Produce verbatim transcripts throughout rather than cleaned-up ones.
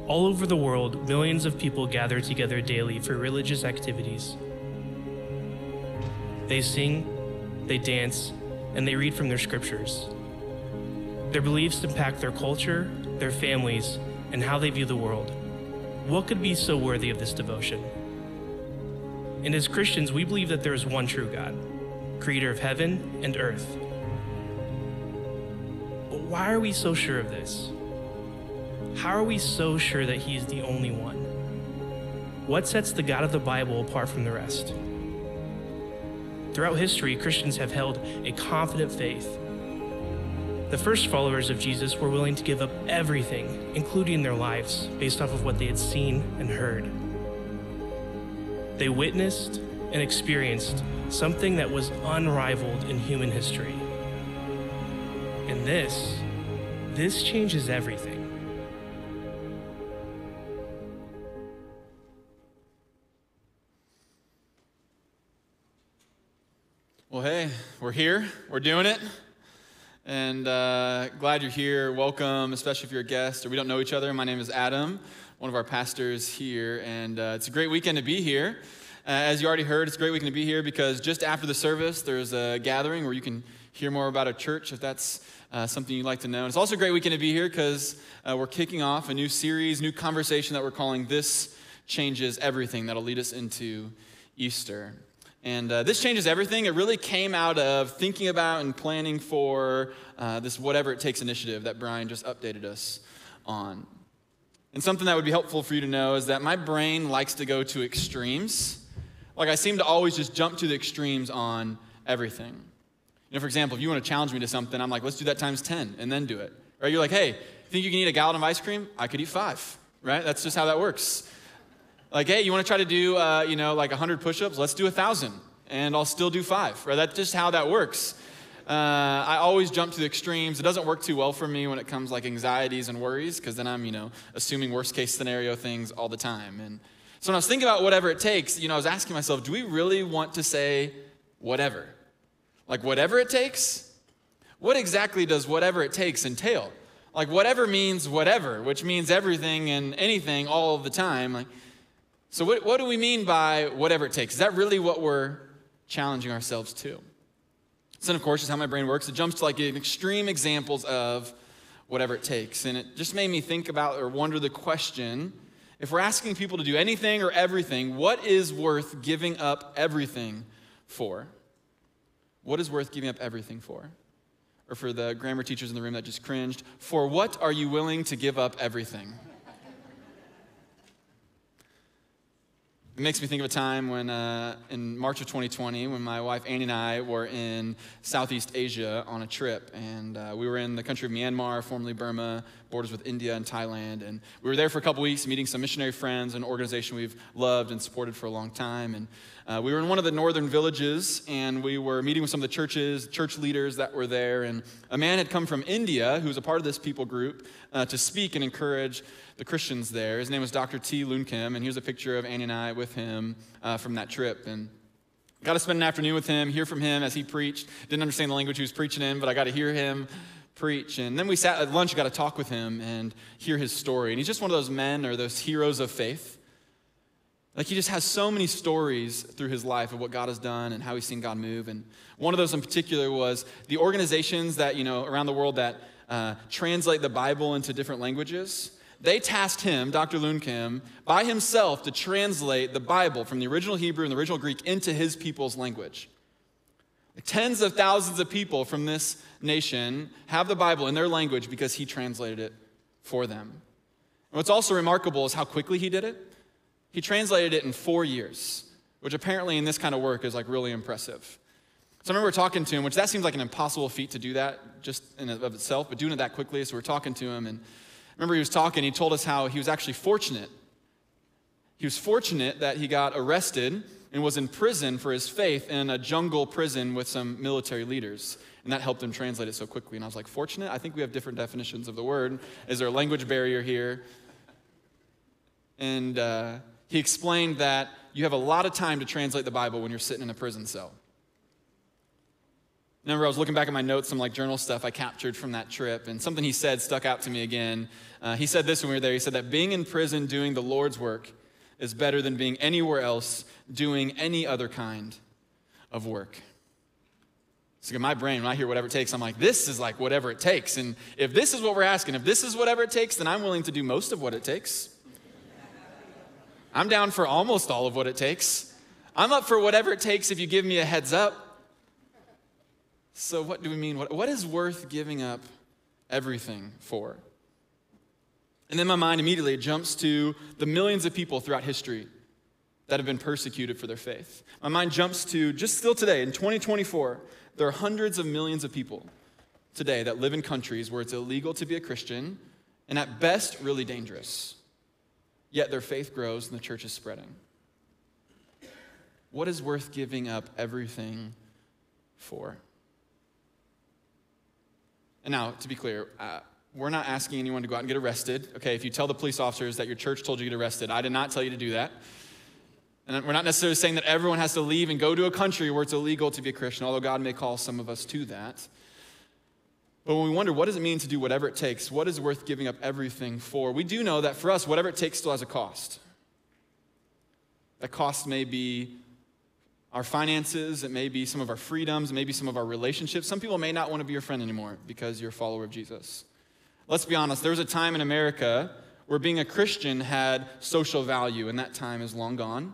All over the world, millions of people gather together daily for religious activities. They sing, they dance, and they read from their scriptures. Their beliefs impact their culture, their families, and how they view the world. What could be so worthy of this devotion? And as Christians, we believe that there is one true God, creator of heaven and earth. But why are we so sure of this? How are we so sure that he is the only one? What sets the God of the Bible apart from the rest? Throughout history, Christians have held a confident faith. The first followers of Jesus were willing to give up everything, including their lives, based off of what they had seen and heard. They witnessed and experienced something that was unrivaled in human history. And this, this changes everything. Well, hey, we're here, we're doing it, and uh, glad you're here. Welcome, especially if you're a guest or we don't know each other. My name is Adam, one of our pastors here, and uh, it's a great weekend to be here. Uh, as you already heard, it's a great weekend to be here because just after the service, there's a gathering where you can hear more about our church if that's uh, something you'd like to know. And it's also a great weekend to be here because uh, we're kicking off a new series, new conversation that we're calling This Changes Everything, that'll lead us into Easter. And uh, this changes everything. It really came out of thinking about and planning for uh, this Whatever It Takes initiative that Brian just updated us on. And something that would be helpful for you to know is that my brain likes to go to extremes. Like I seem to always just jump to the extremes on everything. You know, for example, if you want to challenge me to something, I'm like, let's do that times ten and then do it. Right? You're like, hey, think you can eat a gallon of ice cream? I could eat five, right? That's just how that works. Like, hey, you want to try to do, uh, you know, like one hundred push-ups? Let's do one thousand, and I'll still do five, right? That's just how that works. Uh, I always jump to the extremes. It doesn't work too well for me when it comes like anxieties and worries, because then I'm, you know, assuming worst-case scenario things all the time. And so when I was thinking about whatever it takes, you know, I was asking myself, do we really want to say whatever? Like, whatever it takes? What exactly does whatever it takes entail? Like, whatever means whatever, which means everything and anything all of the time. Like, So what, what do we mean by whatever it takes? Is that really what we're challenging ourselves to? So, of course, is how my brain works. It jumps to like extreme examples of whatever it takes. And it just made me think about or wonder the question, if we're asking people to do anything or everything, what is worth giving up everything for? What is worth giving up everything for? Or for the grammar teachers in the room that just cringed, for what are you willing to give up everything? It makes me think of a time when, uh, in March of twenty twenty, when my wife Annie and I were in Southeast Asia on a trip, and uh, we were in the country of Myanmar, formerly Burma, borders with India and Thailand, and we were there for a couple weeks meeting some missionary friends, an organization we've loved and supported for a long time, and uh, we were in one of the northern villages, and we were meeting with some of the churches, church leaders that were there, and a man had come from India, who was a part of this people group, uh, to speak and encourage the Christians there. His name was Doctor T. Loon Kim, and here's a picture of Annie and I with him uh, from that trip. And got to spend an afternoon with him, hear from him as he preached. Didn't understand the language he was preaching in, but I got to hear him preach. And then we sat at lunch, got to talk with him and hear his story. And he's just one of those men or those heroes of faith. Like he just has so many stories through his life of what God has done and how he's seen God move. And one of those in particular was the organizations that, you know, around the world that uh, translate the Bible into different languages. They tasked him, Doctor Loon Kim, by himself to translate the Bible from the original Hebrew and the original Greek into his people's language. Like tens of thousands of people from this nation have the Bible in their language because he translated it for them. And what's also remarkable is how quickly he did it. He translated it in four years, which apparently in this kind of work is like really impressive. So I remember talking to him, which that seems like an impossible feat to do that just in and of itself, but doing it that quickly. So we're talking to him, and remember he was talking, he told us how he was actually fortunate. He was fortunate that he got arrested and was in prison for his faith in a jungle prison with some military leaders. And that helped him translate it so quickly. And I was like, fortunate? I think we have different definitions of the word. Is there a language barrier here? And uh, he explained that you have a lot of time to translate the Bible when you're sitting in a prison cell. Remember, I was looking back at my notes, some like journal stuff I captured from that trip, and something he said stuck out to me again. Uh, he said this when we were there. He said that being in prison doing the Lord's work is better than being anywhere else doing any other kind of work. So in my brain, when I hear whatever it takes, I'm like, this is like whatever it takes. And if this is what we're asking, if this is whatever it takes, then I'm willing to do most of what it takes. I'm down for almost all of what it takes. I'm up for whatever it takes if you give me a heads up. So what do we mean? What, what is worth giving up everything for? And then my mind immediately jumps to the millions of people throughout history that have been persecuted for their faith. My mind jumps to just still today, in twenty twenty-four, there are hundreds of millions of people today that live in countries where it's illegal to be a Christian and at best really dangerous. Yet their faith grows and the church is spreading. What is worth giving up everything for? And now, to be clear, uh, we're not asking anyone to go out and get arrested. Okay, if you tell the police officers that your church told you to get arrested, I did not tell you to do that. And we're not necessarily saying that everyone has to leave and go to a country where it's illegal to be a Christian, although God may call some of us to that. But when we wonder, what does it mean to do whatever it takes? What is worth giving up everything for? We do know that for us, whatever it takes still has a cost. That cost may be our finances, it may be some of our freedoms, it may be some of our relationships. Some people may not want to be your friend anymore because you're a follower of Jesus. Let's be honest, there was a time in America where being a Christian had social value, and that time is long gone.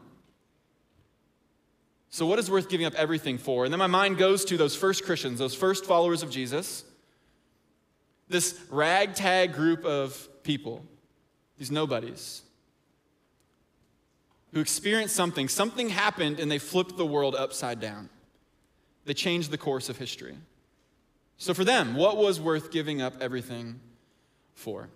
So what is worth giving up everything for? And then my mind goes to those first Christians, those first followers of Jesus, this ragtag group of people, these nobodies, who experienced something. Something happened and they flipped the world upside down. They changed the course of history. So for them, what was worth giving up everything for?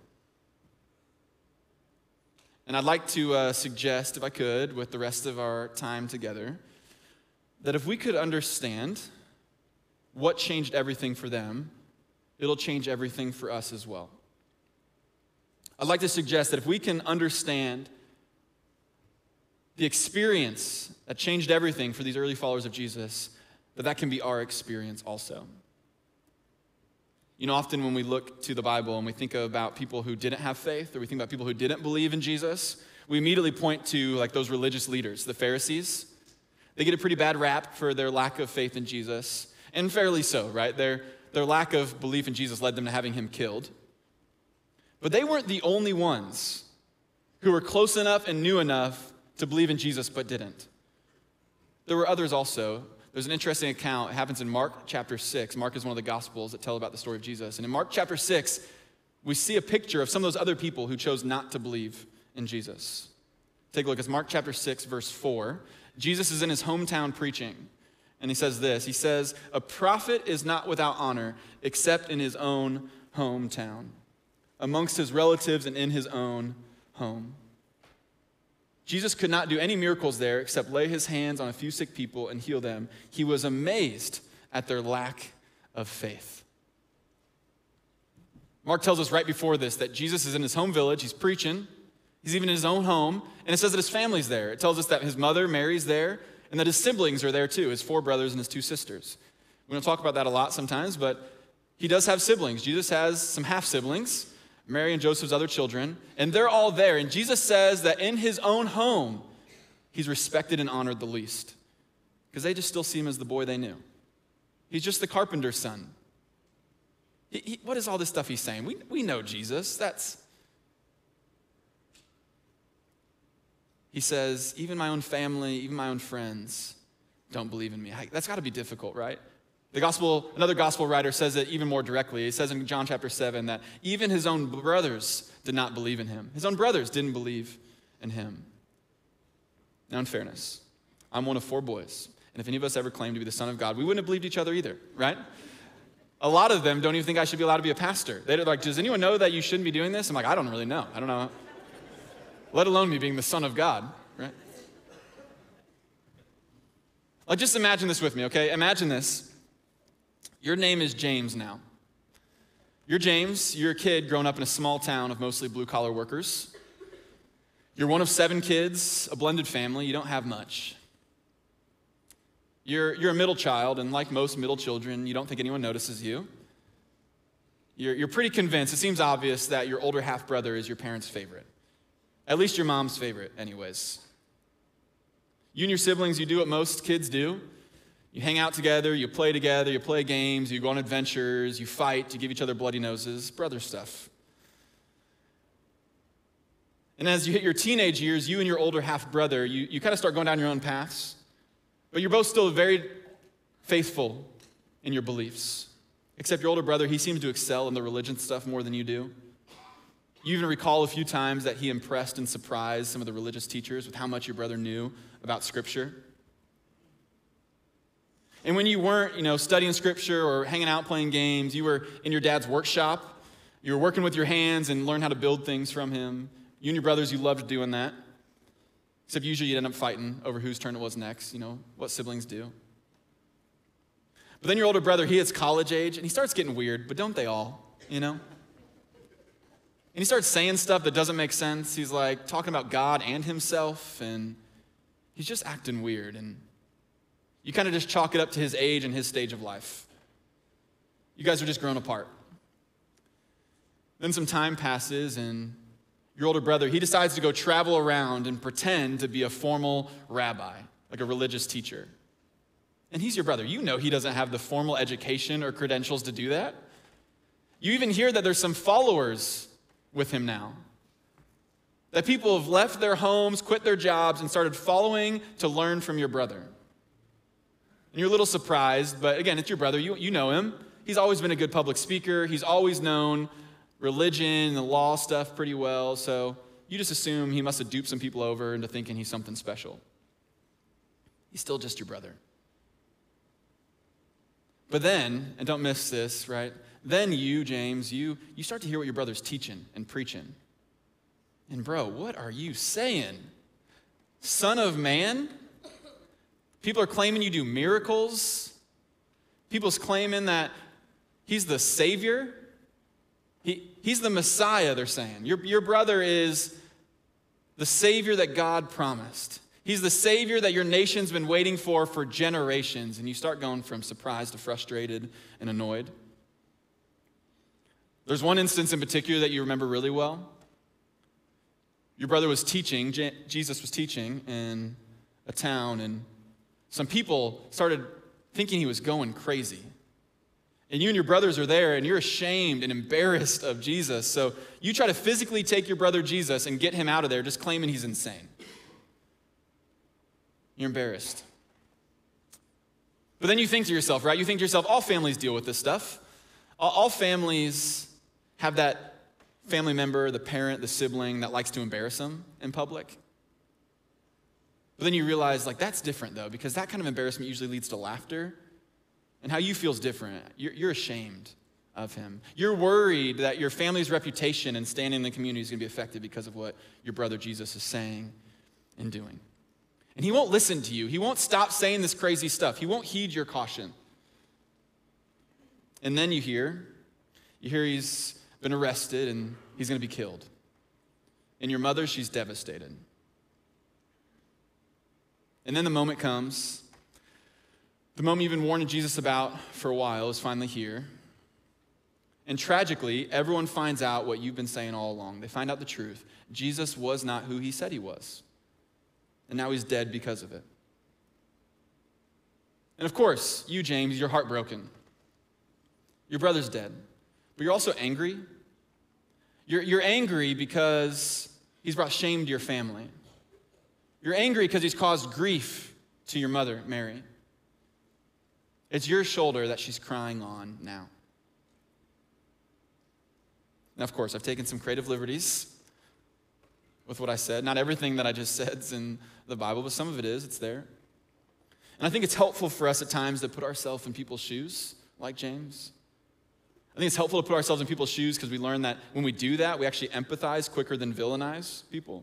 And I'd like to uh, suggest, if I could, with the rest of our time together, that if we could understand what changed everything for them, it'll change everything for us as well. I'd like to suggest that if we can understand the experience that changed everything for these early followers of Jesus, that that can be our experience also. You know, often when we look to the Bible and we think about people who didn't have faith, or we think about people who didn't believe in Jesus, we immediately point to like those religious leaders, the Pharisees. They get a pretty bad rap for their lack of faith in Jesus, and fairly so, right? Their, their lack of belief in Jesus led them to having him killed. But they weren't the only ones who were close enough and knew enough to believe in Jesus but didn't. There were others also. There's an interesting account. It happens in Mark chapter six. Mark is one of the Gospels that tell about the story of Jesus. And in Mark chapter six, we see a picture of some of those other people who chose not to believe in Jesus. Take a look. It's Mark chapter six, verse four. Jesus is in his hometown preaching, and he says this. He says, "A prophet is not without honor except in his own hometown, amongst his relatives and in his own home." Jesus could not do any miracles there except lay his hands on a few sick people and heal them. He was amazed at their lack of faith. Mark tells us right before this that Jesus is in his home village. He's preaching. He's even in his own home. And it says that his family's there. It tells us that his mother, Mary's there, and that his siblings are there too, his four brothers and his two sisters. We don't talk about that a lot sometimes, but he does have siblings. Jesus has some half-siblings, Mary and Joseph's other children, and they're all there. And Jesus says that in his own home, he's respected and honored the least, because they just still see him as the boy they knew. He's just the carpenter's son. He, he, what is all this stuff he's saying? We, we know Jesus. That's... He says, even my own family, even my own friends don't believe in me. That's got to be difficult, right? The gospel, another gospel writer says it even more directly. He says in John chapter seven that even his own brothers did not believe in him. His own brothers didn't believe in him. Now, in fairness, I'm one of four boys. And if any of us ever claimed to be the son of God, we wouldn't have believed each other either, right? A lot of them don't even think I should be allowed to be a pastor. They're like, does anyone know that you shouldn't be doing this? I'm like, I don't really know. I don't know. Let alone me being the son of God, right? Like, just imagine this with me, okay? Imagine this. Your name is James now. You're James. You're a kid growing up in a small town of mostly blue-collar workers. You're one of seven kids, a blended family. You don't have much. You're, you're a middle child, and like most middle children, you don't think anyone notices you. You're, you're pretty convinced, it seems obvious, that your older half-brother is your parents' favorite. At least your mom's favorite, anyways. You and your siblings, you do what most kids do. You hang out together, you play together, you play games, you go on adventures, you fight, you give each other bloody noses, brother stuff. And as you hit your teenage years, you and your older half-brother, you, you kind of start going down your own paths. But you're both still very faithful in your beliefs. Except your older brother, he seems to excel in the religion stuff more than you do. You even recall a few times that he impressed and surprised some of the religious teachers with how much your brother knew about Scripture. And when you weren't, you know, studying Scripture or hanging out playing games, you were in your dad's workshop. You were working with your hands and learned how to build things from him. You and your brothers, you loved doing that. Except usually you'd end up fighting over whose turn it was next, you know, what siblings do. But then your older brother, he hits college age, and he starts getting weird, but don't they all, you know? And he starts saying stuff that doesn't make sense. He's like talking about God and himself, and he's just acting weird. And you kind of just chalk it up to his age and his stage of life. You guys are just grown apart. Then some time passes, and your older brother, he decides to go travel around and pretend to be a formal rabbi, like a religious teacher. And he's your brother. You know he doesn't have the formal education or credentials to do that. You even hear that there's some followers with him now. That people have left their homes, quit their jobs, and started following to learn from your brother. And you're a little surprised, but again, it's your brother. You, you know him. He's always been a good public speaker. He's always known religion and the law stuff pretty well, so you just assume he must have duped some people over into thinking he's something special. He's still just your brother. But then, and don't miss this, right? Then you, James, you, you start to hear what your brother's teaching and preaching. And bro, what are you saying? Son of man? People are claiming you do miracles. People's claiming that he's the Savior. He, he's the Messiah, they're saying. Your, your brother is the Savior that God promised. He's the Savior that your nation's been waiting for for generations. And you start going from surprised to frustrated and annoyed. There's one instance in particular that you remember really well. Your brother was teaching, Je- Jesus was teaching in a town, and some people started thinking he was going crazy. And you and your brothers are there, and you're ashamed and embarrassed of Jesus. So you try to physically take your brother Jesus and get him out of there, just claiming he's insane. You're embarrassed. But then you think to yourself, right? You think to yourself, all families deal with this stuff. All, all families have that family member, the parent, the sibling that likes to embarrass them in public. But then you realize, like, that's different, though, because that kind of embarrassment usually leads to laughter. And how you feel is different. You're, you're ashamed of him. You're worried that your family's reputation and standing in the community is going to be affected because of what your brother Jesus is saying and doing. And he won't listen to you. He won't stop saying this crazy stuff. He won't heed your caution. And then you hear, you hear he's been arrested and he's going to be killed. And your mother, she's devastated. And then the moment comes. The moment you've been warning Jesus about for a while is finally here. And tragically, everyone finds out what you've been saying all along. They find out the truth. Jesus was not who he said he was. And now he's dead because of it. And of course, you, James, you're heartbroken. Your brother's dead. But you're also angry. You're, you're angry because he's brought shame to your family. You're angry because he's caused grief to your mother, Mary. It's your shoulder that she's crying on now. Now, of course, I've taken some creative liberties with what I said. Not everything that I just said is in the Bible, but some of it is. It's there. And I think it's helpful for us at times to put ourselves in people's shoes, like James. I think it's helpful to put ourselves in people's shoes because we learn that when we do that, we actually empathize quicker than villainize people.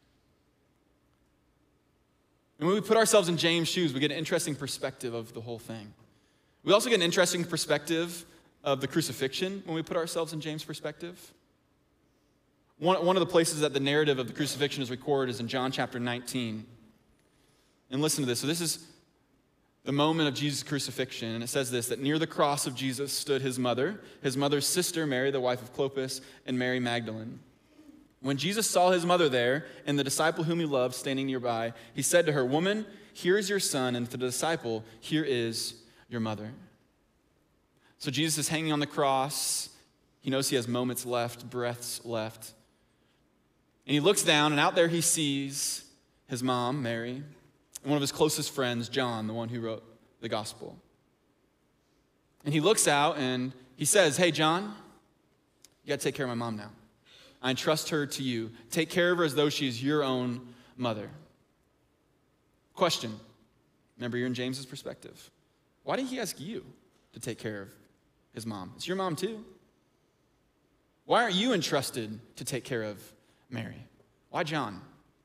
And when we put ourselves in James' shoes, we get an interesting perspective of the whole thing. We also get an interesting perspective of the crucifixion when we put ourselves in James' perspective. One, one of the places that the narrative of the crucifixion is recorded is in John chapter nineteen. And listen to this. So this is the moment of Jesus' crucifixion, and it says this, that near the cross of Jesus stood his mother, his mother's sister Mary, the wife of Clopas, and Mary Magdalene. When Jesus saw his mother there and the disciple whom he loved standing nearby, he said to her, "Woman, here is your son," and to the disciple, "Here is your mother." So Jesus is hanging on the cross. He knows he has moments left, breaths left. And he looks down, and out there he sees his mom, Mary, and one of his closest friends, John, the one who wrote the gospel. And he looks out and he says, "Hey, John, you got to take care of my mom now. I entrust her to you. Take care of her as though she is your own mother." Question. Remember, you're in James's perspective. Why did he ask you to take care of his mom? It's your mom too. Why aren't you entrusted to take care of Mary? Why John?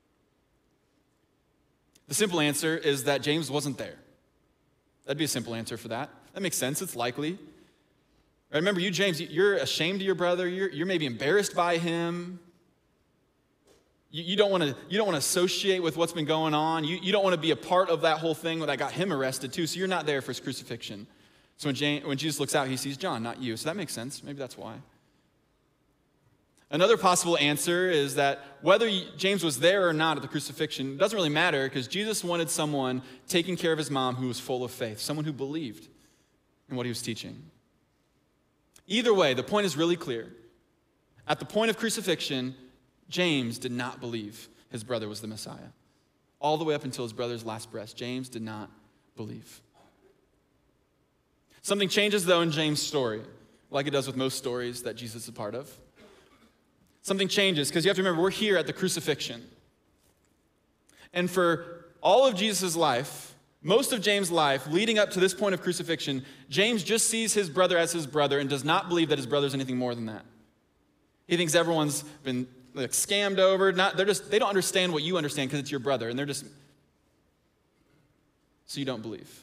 The simple answer is that James wasn't there. That'd be a simple answer for that. That makes sense. It's likely. Right, remember, you, James, you're ashamed of your brother. You're, you're maybe embarrassed by him. You, you don't want to you don't want to associate with what's been going on. You, you don't want to be a part of that whole thing that got him arrested too. So you're not there for his crucifixion. So when, James, when Jesus looks out, he sees John, not you. So that makes sense. Maybe that's why. Another possible answer is that whether James was there or not at the crucifixion doesn't really matter, because Jesus wanted someone taking care of his mom who was full of faith, someone who believed in what he was teaching. Either way, the point is really clear. At the point of crucifixion, James did not believe his brother was the Messiah. All the way up until his brother's last breath, James did not believe. Something changes, though, in James' story, like it does with most stories that Jesus is a part of. Something changes, because you have to remember, we're here at the crucifixion. And for all of Jesus' life, most of James' life, leading up to this point of crucifixion, James just sees his brother as his brother and does not believe that his brother is anything more than that. He thinks everyone's been like scammed over. Not, they're just, they don't understand what you understand because it's your brother, and they're just, so you don't believe.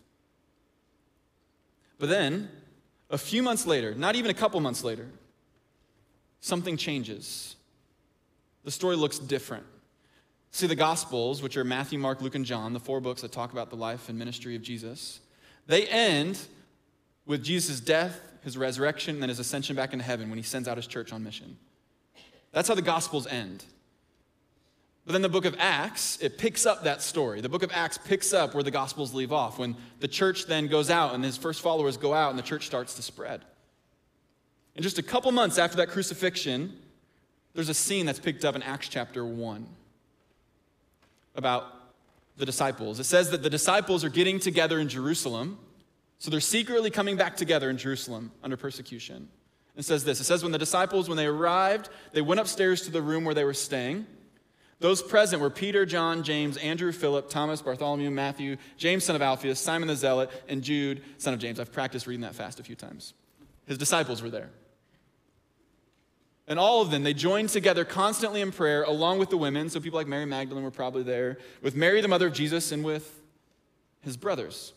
But then, a few months later, not even a couple months later, something changes. The story looks different. See, the Gospels, which are Matthew, Mark, Luke, and John, the four books that talk about the life and ministry of Jesus, they end with Jesus' death, his resurrection, and then his ascension back into heaven when he sends out his church on mission. That's how the Gospels end. But then the book of Acts, it picks up that story. The book of Acts picks up where the Gospels leave off, when the church then goes out and his first followers go out and the church starts to spread. And just a couple months after that crucifixion, there's a scene that's picked up in Acts chapter one about the disciples. It says that the disciples are getting together in Jerusalem. So they're secretly coming back together in Jerusalem under persecution. It says this. It says, when the disciples, when they arrived, they went upstairs to the room where they were staying. Those present were Peter, John, James, Andrew, Philip, Thomas, Bartholomew, Matthew, James, son of Alphaeus, Simon the Zealot, and Jude, son of James. I've practiced reading that fast a few times. His disciples were there. And all of them, they joined together constantly in prayer along with the women. So people like Mary Magdalene were probably there, with Mary, the mother of Jesus, and with his brothers.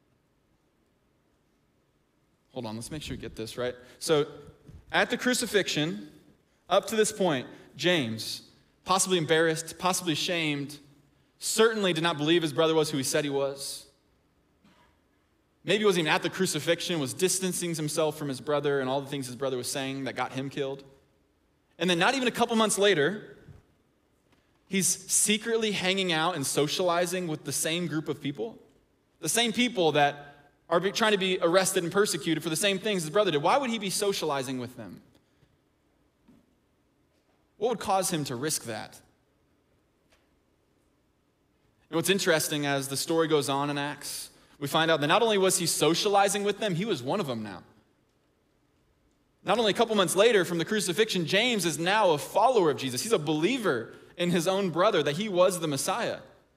Hold on, let's make sure we get this right. So at the crucifixion, up to this point, James, possibly embarrassed, possibly ashamed, certainly did not believe his brother was who he said he was. Maybe he wasn't even at the crucifixion, was distancing himself from his brother and all the things his brother was saying that got him killed. And then not even a couple months later, he's secretly hanging out and socializing with the same group of people, the same people that are trying to be arrested and persecuted for the same things his brother did. Why would he be socializing with them? What would cause him to risk that? And what's interesting, as the story goes on in Acts, we find out that not only was he socializing with them, he was one of them now. Not only a couple months later from the crucifixion, James is now a follower of Jesus. He's a believer in his own brother that he was the Messiah.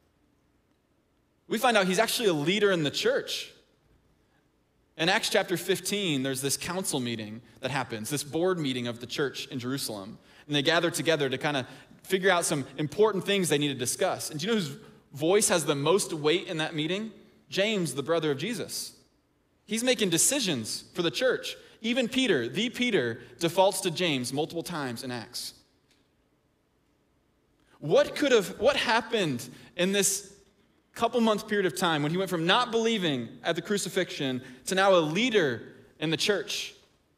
We find out he's actually a leader in the church. In Acts chapter fifteen, there's this council meeting that happens, this board meeting of the church in Jerusalem. And they gather together to kind of figure out some important things they need to discuss. And do you know whose voice has the most weight in that meeting? James, the brother of Jesus. He's making decisions for the church. Even Peter, the Peter, defaults to James multiple times in Acts. What could have, what happened in this couple month period of time when he went from not believing at the crucifixion to now a leader in the church.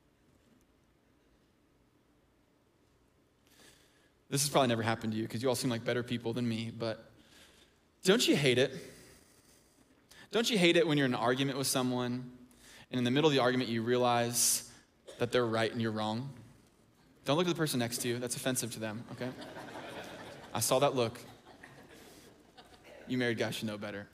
This has probably never happened to you because you all seem like better people than me, but don't you hate it? Don't you hate it when you're in an argument with someone and in the middle of the argument you realize that they're right and you're wrong? Don't look at the person next to you. That's offensive to them, okay? I saw that look. You married guys should know better.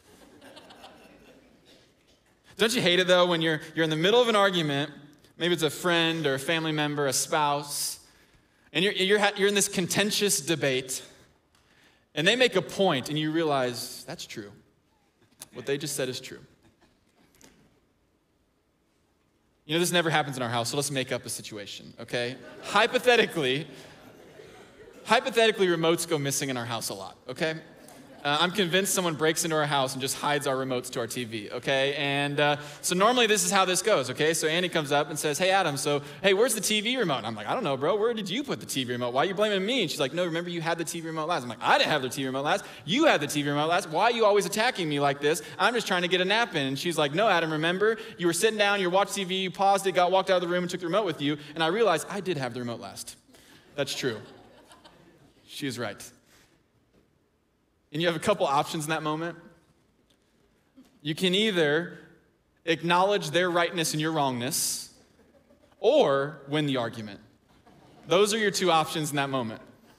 Don't you hate it, though, when you're, you're in the middle of an argument, maybe it's a friend or a family member, a spouse, and you're, you're, you're in this contentious debate, and they make a point, and you realize, that's true. What they just said is true. You know, this never happens in our house, so let's make up a situation, okay? Hypothetically, hypothetically, remotes go missing in our house a lot, okay? Uh, I'm convinced someone breaks into our house and just hides our remotes to our T V, okay? And uh, so normally this is how this goes, okay? So Andy comes up and says, hey, Adam, so, hey, where's the T V remote? And I'm like, I don't know, bro. Where did you put the T V remote? Why are you blaming me? And she's like, no, remember you had the T V remote last. I'm like, I didn't have the T V remote last. You had the T V remote last. Why are you always attacking me like this? I'm just trying to get a nap in. And she's like, no, Adam, remember? You were sitting down, you were watching T V, you paused it, got walked out of the room, and took the remote with you. And I realized I did have the remote last. That's true. She is right. And you have a couple options in that moment. You can either acknowledge their rightness and your wrongness, or win the argument. Those are your two options in that moment.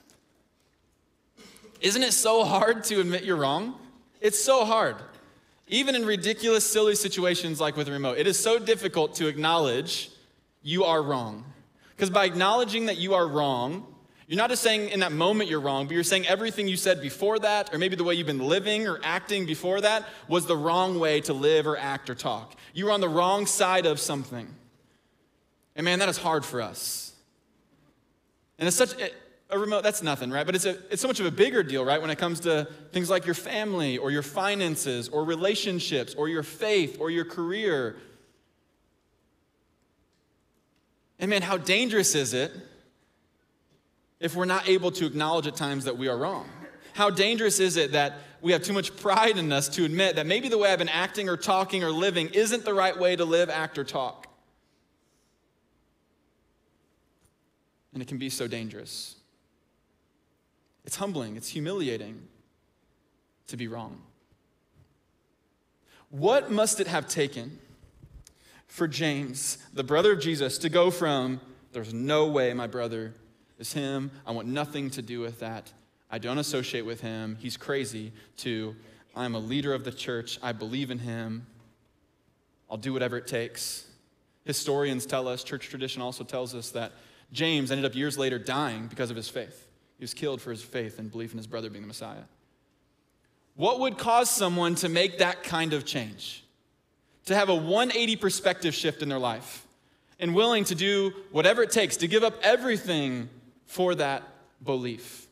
Isn't it so hard to admit you're wrong? It's so hard. Even in ridiculous, silly situations like with a remote, it is so difficult to acknowledge you are wrong. Because by acknowledging that you are wrong, you're not just saying in that moment you're wrong, but you're saying everything you said before that, or maybe the way you've been living or acting before that, was the wrong way to live or act or talk. You were on the wrong side of something. And man, that is hard for us. And it's such a remote, that's nothing, right? But it's, a, it's so much of a bigger deal, right? When it comes to things like your family or your finances or relationships or your faith or your career. And man, how dangerous is it if we're not able to acknowledge at times that we are wrong? How dangerous is it that we have too much pride in us to admit that maybe the way I've been acting or talking or living isn't the right way to live, act, or talk? And it can be so dangerous. It's humbling, it's humiliating to be wrong. What must it have taken for James, the brother of Jesus, to go from, there's no way my brother is him, I want nothing to do with that, I don't associate with him, he's crazy, to I'm a leader of the church, I believe in him, I'll do whatever it takes. Historians tell us, church tradition also tells us that James ended up years later dying because of his faith. He was killed for his faith and belief in his brother being the Messiah. What would cause someone to make that kind of change? To have a one eighty perspective shift in their life and willing to do whatever it takes to give up everything for that belief?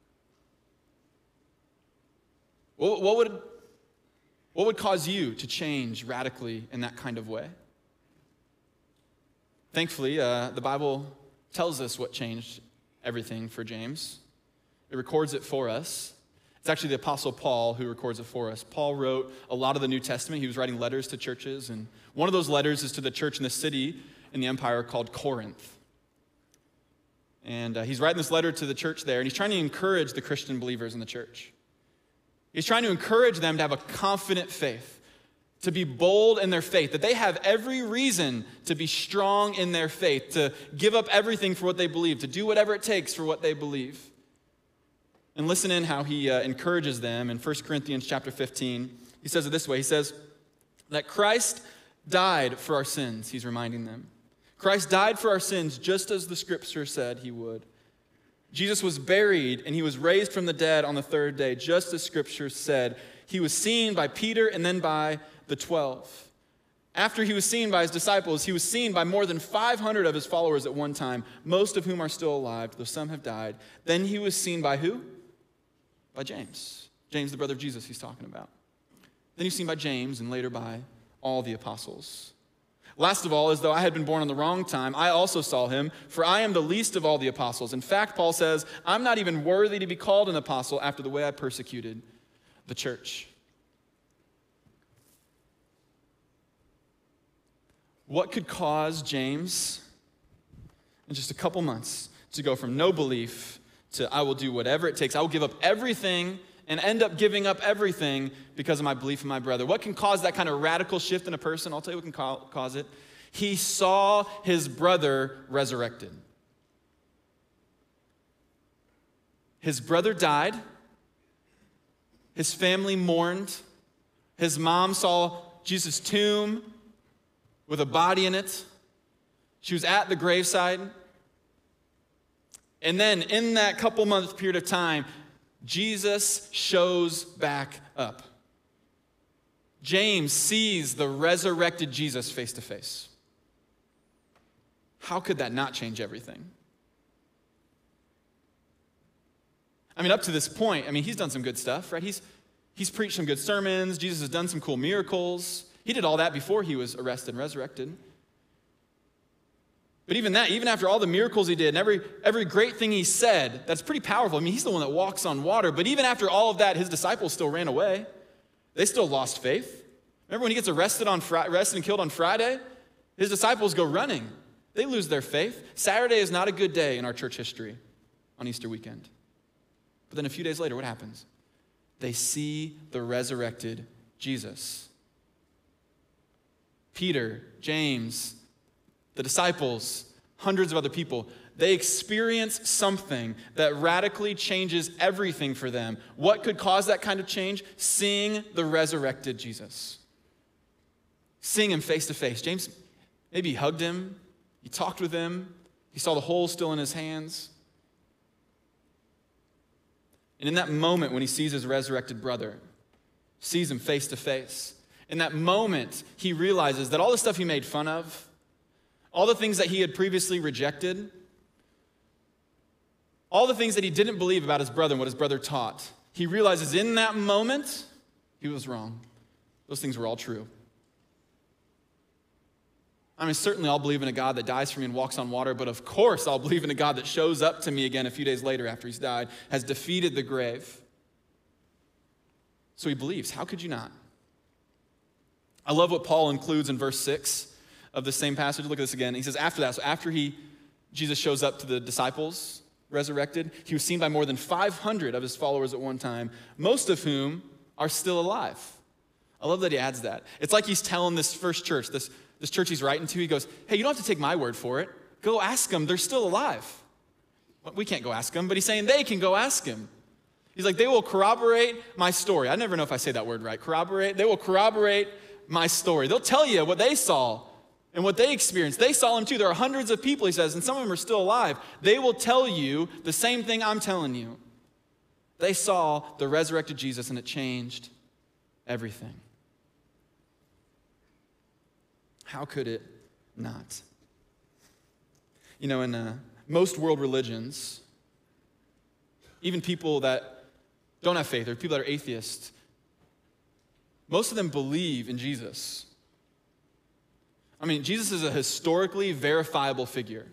What, what, would, what would cause you to change radically in that kind of way? Thankfully, uh, the Bible tells us what changed everything for James. It records it for us. It's actually the Apostle Paul who records it for us. Paul wrote a lot of the New Testament. He was writing letters to churches, and one of those letters is to the church in the city in the empire called Corinth. And uh, he's writing this letter to the church there, and he's trying to encourage the Christian believers in the church. He's trying to encourage them to have a confident faith, to be bold in their faith, that they have every reason to be strong in their faith, to give up everything for what they believe, to do whatever it takes for what they believe. And listen in how he uh, encourages them in First Corinthians chapter fifteen. He says it this way. He says that Christ died for our sins, he's reminding them. Christ died for our sins just as the scripture said he would. Jesus was buried and he was raised from the dead on the third day, just as scripture said. He was seen by Peter and then by the twelve. After he was seen by his disciples, he was seen by more than five hundred of his followers at one time, most of whom are still alive, though some have died. Then he was seen by who? By James. James, the brother of Jesus he's talking about. Then he was seen by James and later by all the apostles. Last of all, as though I had been born on the wrong time, I also saw him, for I am the least of all the apostles. In fact, Paul says, I'm not even worthy to be called an apostle after the way I persecuted the church. What could cause James in just a couple months to go from no belief to I will do whatever it takes, I will give up everything and end up giving up everything because of my belief in my brother? What can cause that kind of radical shift in a person? I'll tell you what can cause it. He saw his brother resurrected. His brother died. His family mourned. His mom saw Jesus' tomb with a body in it. She was at the graveside. And then in that couple month period of time, Jesus shows back up. James sees the resurrected Jesus face to face. How could that not change everything? I mean, up to this point, I mean, he's done some good stuff, right? He's, he's preached some good sermons. Jesus has done some cool miracles. He did all that before he was arrested and resurrected. But even that, even after all the miracles he did and every, every great thing he said, that's pretty powerful. I mean, he's the one that walks on water. But even after all of that, his disciples still ran away. They still lost faith. Remember when he gets arrested, on Friday, arrested and killed on Friday? His disciples go running. They lose their faith. Saturday is not a good day in our church history on Easter weekend. But then a few days later, what happens? They see the resurrected Jesus. Peter, James, the disciples, hundreds of other people, they experience something that radically changes everything for them. What could cause that kind of change? Seeing the resurrected Jesus. Seeing him face to face. James, maybe he hugged him. He talked with him. He saw the hole still in his hands. And in that moment when he sees his resurrected brother, sees him face to face, in that moment he realizes that all the stuff he made fun of, all the things that he had previously rejected, all the things that he didn't believe about his brother and what his brother taught, he realizes in that moment he was wrong. Those things were all true. I mean, certainly I'll believe in a God that dies for me and walks on water, but of course I'll believe in a God that shows up to me again a few days later after he's died, has defeated the grave. So he believes. How could you not? I love what Paul includes in verse six of the same passage. Look at this again. He says, after that, so after he, Jesus shows up to the disciples, resurrected, he was seen by more than five hundred of his followers at one time, most of whom are still alive. I love that he adds that. It's like he's telling this first church, this This church he's writing to, he goes, hey, you don't have to take my word for it. Go ask them. They're still alive. Well, we can't go ask them, but he's saying they can go ask him. He's like, they will corroborate my story. I never know if I say that word right. Corroborate. They will corroborate my story. They'll tell you what they saw and what they experienced. They saw him too. There are hundreds of people, he says, and some of them are still alive. They will tell you the same thing I'm telling you. They saw the resurrected Jesus, and it changed everything. How could it not? You know, in uh, most world religions, even people that don't have faith, or people that are atheists, most of them believe in Jesus. I mean, Jesus is a historically verifiable figure.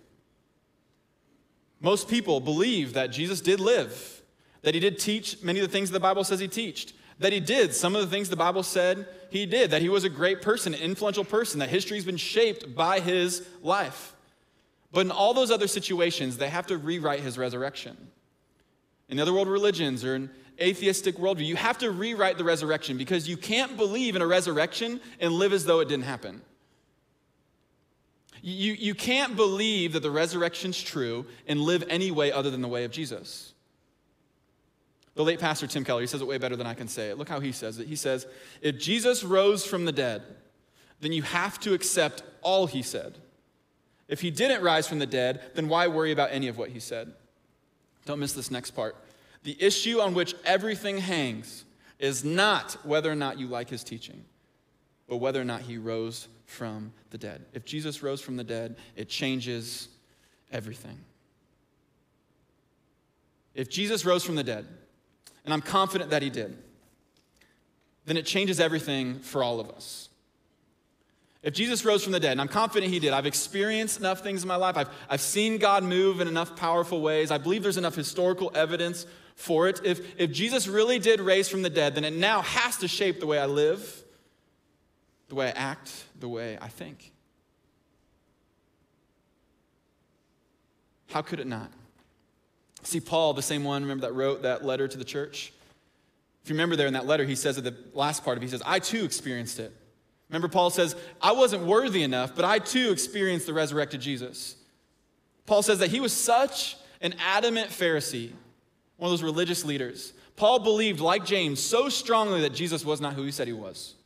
Most people believe that Jesus did live, that he did teach many of the things the Bible says he taught, that he did some of the things the Bible said he did, that he was a great person, an influential person, that history's been shaped by his life. But in all those other situations, they have to rewrite his resurrection. In other world religions or in atheistic worldview, you have to rewrite the resurrection because you can't believe in a resurrection and live as though it didn't happen. You, you can't believe that the resurrection's true and live any way other than the way of Jesus. The late pastor Tim Keller, he says it way better than I can say it. Look how he says it. He says, if Jesus rose from the dead, then you have to accept all he said. If he didn't rise from the dead, then why worry about any of what he said? Don't miss this next part. The issue on which everything hangs is not whether or not you like his teaching, but whether or not he rose from the dead. If Jesus rose from the dead, it changes everything. If Jesus rose from the dead, and I'm confident that he did, then it changes everything for all of us. If Jesus rose from the dead, and I'm confident he did, I've experienced enough things in my life, I've, I've seen God move in enough powerful ways, I believe there's enough historical evidence for it. If, if Jesus really did raise from the dead, then it now has to shape the way I live, the way I act, the way I think. How could it not? See, Paul, the same one, remember, that wrote that letter to the church? If you remember there in that letter, he says at the last part of it, he says, I too experienced it. Remember, Paul says, I wasn't worthy enough, but I too experienced the resurrected Jesus. Paul says that he was such an adamant Pharisee, one of those religious leaders. Paul believed, like James, so strongly that Jesus was not who he said he was.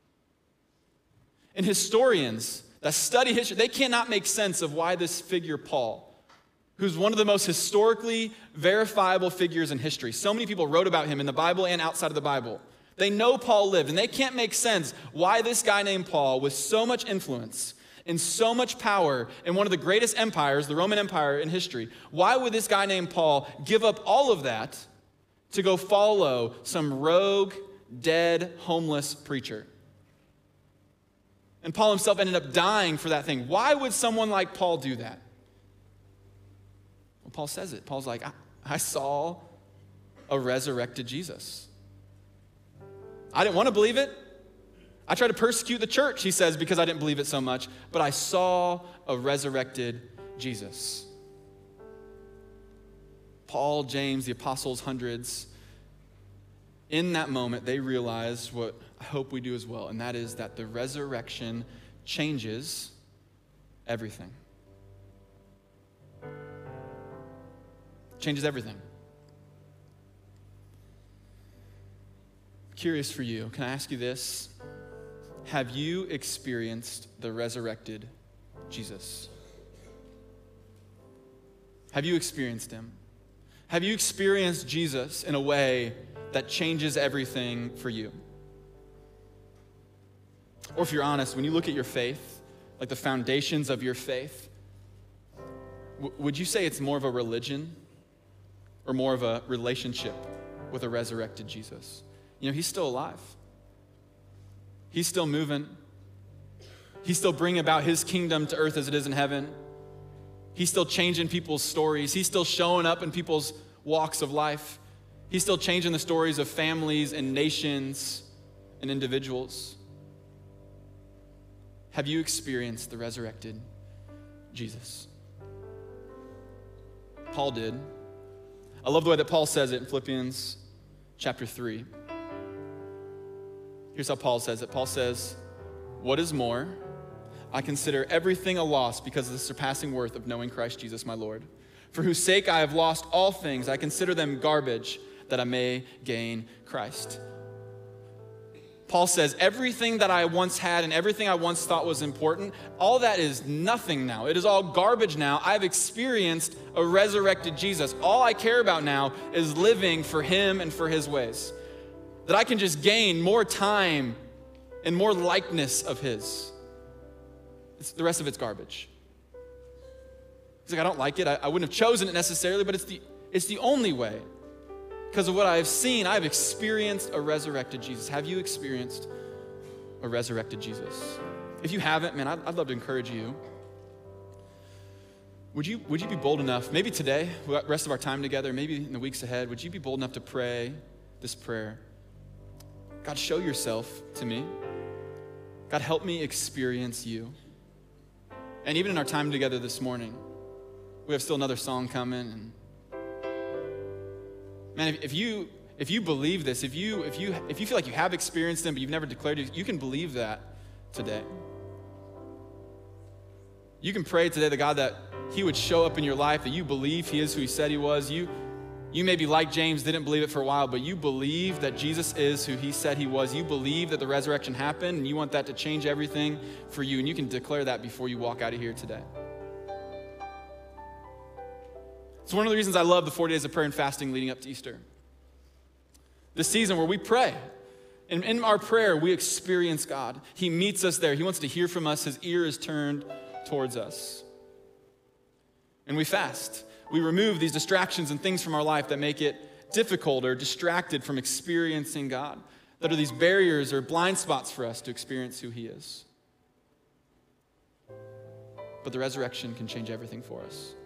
And historians that study history, they cannot make sense of why this figure, Paul, who's one of the most historically verifiable figures in history. So many people wrote about him in the Bible and outside of the Bible. They know Paul lived, and they can't make sense why this guy named Paul, with so much influence and so much power in one of the greatest empires, the Roman Empire in history, why would this guy named Paul give up all of that to go follow some rogue, dead, homeless preacher? And Paul himself ended up dying for that thing. Why would someone like Paul do that? Well, Paul says it. Paul's like, I, I saw a resurrected Jesus. I didn't want to believe it. I tried to persecute the church, he says, because I didn't believe it so much. But I saw a resurrected Jesus. Paul, James, the apostles, hundreds, in that moment, they realized what I hope we do as well, and that is that the resurrection changes everything. Changes everything. Curious for you, can I ask you this? Have you experienced the resurrected Jesus? Have you experienced him? Have you experienced Jesus in a way that changes everything for you? Or if you're honest, when you look at your faith, like the foundations of your faith, w- would you say it's more of a religion or more of a relationship with a resurrected Jesus? You know, he's still alive. He's still moving. He's still bringing about his kingdom to earth as it is in heaven. He's still changing people's stories. He's still showing up in people's walks of life. He's still changing the stories of families and nations and individuals. Have you experienced the resurrected Jesus? Paul did. I love the way that Paul says it in Philippians chapter three. Here's how Paul says it. Paul says, what is more, I consider everything a loss because of the surpassing worth of knowing Christ Jesus my Lord, for whose sake I have lost all things. I consider them garbage that I may gain Christ. Paul says, everything that I once had and everything I once thought was important, all that is nothing now. It is all garbage now. I've experienced a resurrected Jesus. All I care about now is living for him and for his ways. That I can just gain more time and more likeness of his. It's, the rest of it's garbage. He's like, I don't like it. I, I wouldn't have chosen it necessarily, but it's the, it's the only way. Because of what I've seen, I've experienced a resurrected Jesus. Have you experienced a resurrected Jesus? If you haven't, man, I'd, I'd love to encourage you. Would you, would you be bold enough, maybe today, the rest of our time together, maybe in the weeks ahead, would you be bold enough to pray this prayer? God, show yourself to me. God, help me experience you. And even in our time together this morning, we have still another song coming. And man, if, if you if you believe this, if you if you if you feel like you have experienced him but you've never declared it, you can believe that today. You can pray today to God that he would show up in your life, that you believe he is who he said he was. You You may be like James, didn't believe it for a while, but you believe that Jesus is who he said he was. You believe that the resurrection happened, and you want that to change everything for you, and you can declare that before you walk out of here today. It's one of the reasons I love the forty days of prayer and fasting leading up to Easter. This season where we pray, and in our prayer, we experience God. He meets us there. He wants to hear from us. His ear is turned towards us. And we fast. We remove these distractions and things from our life that make it difficult or distracted from experiencing God, that are these barriers or blind spots for us to experience who he is. But the resurrection can change everything for us.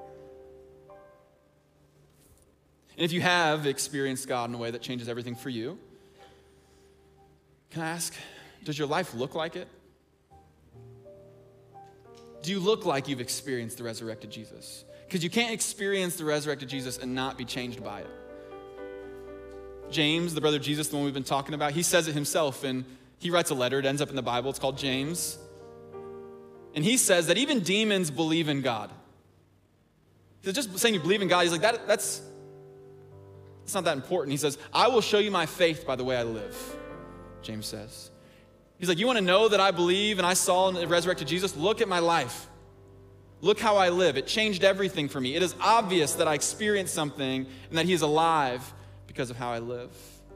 And if you have experienced God in a way that changes everything for you, can I ask, does your life look like it? Do you look like you've experienced the resurrected Jesus? Because you can't experience the resurrected Jesus and not be changed by it. James, the brother of Jesus, the one we've been talking about, he says it himself, and he writes a letter. It ends up in the Bible. It's called James. And he says that even demons believe in God. Just saying you believe in God, he's like, that, that's, that's not that important. He says, I will show you my faith by the way I live, James says. He's like, you want to know that I believe and I saw and resurrected Jesus? Look at my life. Look how I live. It changed everything for me. It is obvious that I experienced something and that he is alive because of how I live.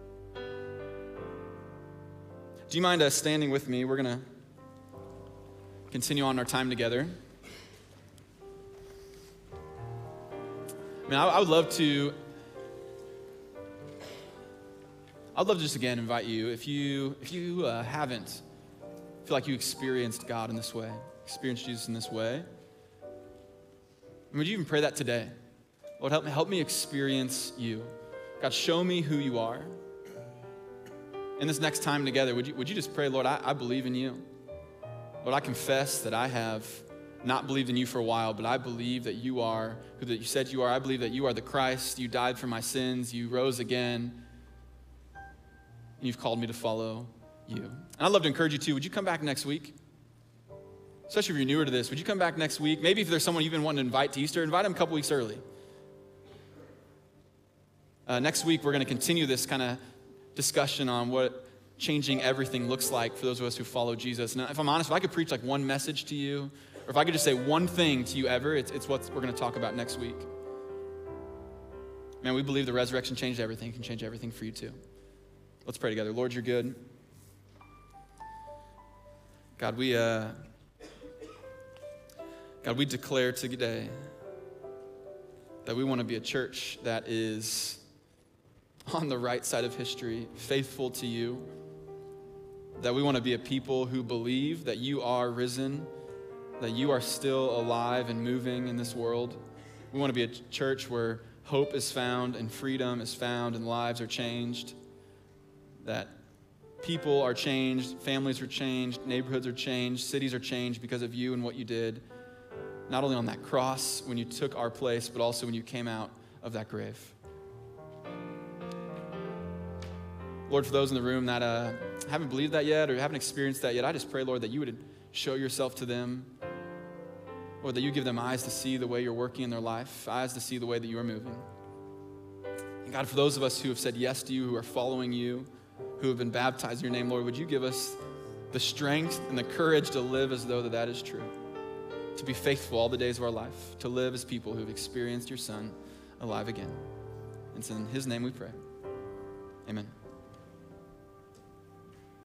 Do you mind uh, standing with me? We're going to continue on our time together. I mean, I, I would love to, I'd love to just again invite you, if you if you uh, haven't, feel like you experienced God in this way, experienced Jesus in this way, would you even pray that today? Lord, help me, help me experience you. God, show me who you are. In this next time together, would you, would you just pray, Lord, I, I believe in you. Lord, I confess that I have not believed in you for a while, but I believe that you are who that you said you are. I believe that you are the Christ. You died for my sins. You rose again. And you've called me to follow you. And I'd love to encourage you too. Would you come back next week? Especially if you're newer to this, would you come back next week? Maybe if there's someone you've been wanting to invite to Easter, invite them a couple weeks early. Uh, next week, we're going to continue this kind of discussion on what changing everything looks like for those of us who follow Jesus. And if I'm honest, if I could preach like one message to you, or if I could just say one thing to you ever, it's, it's what we're going to talk about next week. Man, we believe the resurrection changed everything. It can change everything for you too. Let's pray together. Lord, you're good. God, we uh, God, we declare today that we want to be a church that is on the right side of history, faithful to you, that we want to be a people who believe that you are risen, that you are still alive and moving in this world. We want to be a church where hope is found and freedom is found and lives are changed, that people are changed, families are changed, neighborhoods are changed, cities are changed because of you and what you did, not only on that cross when you took our place, but also when you came out of that grave. Lord, for those in the room that uh, haven't believed that yet or haven't experienced that yet, I just pray, Lord, that you would show yourself to them. Lord, that you give them eyes to see the way you're working in their life, eyes to see the way that you are moving. And God, for those of us who have said yes to you, who are following you, who have been baptized in your name, Lord, would you give us the strength and the courage to live as though that, that is true, to be faithful all the days of our life, to live as people who have experienced your Son alive again. And it's in his name we pray. Amen.